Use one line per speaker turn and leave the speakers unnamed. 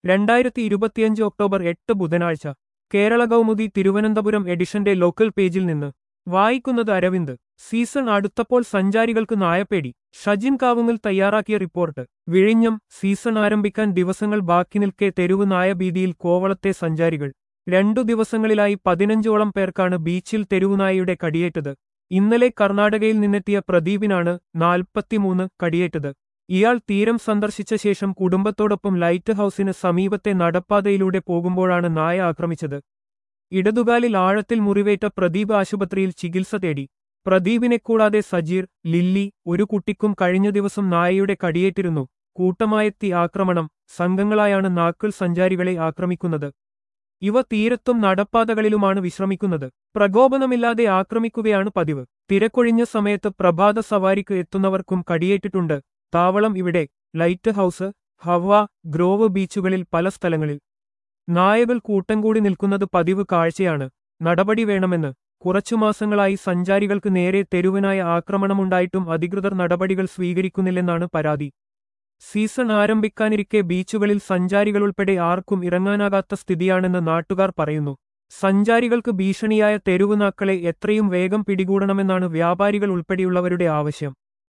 2025 October 8 ബുധനാഴ്ച കേരള കൗമുദി തിരുവനന്തപുരം എഡിഷന്റെ local പേജിൽ നിന്ന് വായിക്കുന്നത് അരവിന്ദ്. സീസൺ അടുത്തപ്പോൾ സഞ്ചാരികൾക്ക് നായപ്പേടി. ഷജിൻ കാവുങ്ങൽ തയ്യാറാക്കിയ റിപ്പോർട്ട്. വിഴിഞ്ഞം. സീസൺ ആരംഭിക്കാൻ ദിവസങ്ങൾ ബാക്കി നിൽക്കെ തെരുവ് നായഭീതിയിൽ കോവളത്തെ സഞ്ചാരികൾ. 2 ദിവസങ്ങളിലായി 15ഓളം പേർക്കാണ് ബീച്ചിൽ തെരുവുനായയുടെ കടിയേറ്റത്. ഇന്നലെ കർണാടകയിൽ നിന്നെത്തിയ പ്രദീപിനാണ് 43 കടിയേറ്റത്. ഇയാൾ തീരം സന്ദർശിച്ച ശേഷം കുടുംബത്തോടൊപ്പം ലൈറ്റ് ഹൌസിന് സമീപത്തെ നടപ്പാതയിലൂടെ പോകുമ്പോഴാണ് നായ ആക്രമിച്ചത്. ഇടതുകാലിൽ ആഴത്തിൽ മുറിവേറ്റ പ്രദീപ് ആശുപത്രിയിൽ ചികിത്സ തേടി. പ്രദീപിനെ കൂടാതെ സജീർ, ലില്ലി, ഒരു കുട്ടിക്കും കഴിഞ്ഞ ദിവസം നായയുടെ കടിയേറ്റിരുന്നു. കൂട്ടമായെത്തി ആക്രമണം. സംഘങ്ങളായാണ് നാക്കൾ സഞ്ചാരികളെ ആക്രമിക്കുന്നത്. ഇവ തീരത്തും നടപ്പാതകളിലുമാണ് വിശ്രമിക്കുന്നത്. പ്രകോപനമില്ലാതെ ആക്രമിക്കുകയാണ് പതിവ്. തിരക്കൊഴിഞ്ഞ സമയത്ത് പ്രഭാത സവാരിക്ക് എത്തുന്നവർക്കും കടിയേറ്റിട്ടുണ്ട്. താവളം ഇവിടെ, ലൈറ്റ് ഹൌസ്, ഹവ്വ, ഗ്രോവ് ബീച്ചുകളിൽ പല സ്ഥലങ്ങളിൽ നായകൾ കൂട്ടം കൂടി നിൽക്കുന്നത് പതിവ് കാഴ്ചയാണ്. നടപടി വേണമെന്ന്. കുറച്ചു മാസങ്ങളായി സഞ്ചാരികൾക്ക് നേരെ തെരുവനായ ആക്രമണമുണ്ടായിട്ടും അധികൃതർ നടപടികൾ സ്വീകരിക്കുന്നില്ലെന്നാണ് പരാതി. സീസൺ ആരംഭിക്കാനിരിക്കെ ബീച്ചുകളിൽ സഞ്ചാരികളുൾപ്പെടെ ആർക്കും ഇറങ്ങാനാകാത്ത സ്ഥിതിയാണെന്ന് നാട്ടുകാർ പറയുന്നു. സഞ്ചാരികൾക്ക് ഭീഷണിയായ തെരുവുനാക്കളെ എത്രയും വേഗം പിടികൂടണമെന്നാണ് വ്യാപാരികൾ ഉൾപ്പെടെയുള്ളവരുടെ ആവശ്യം.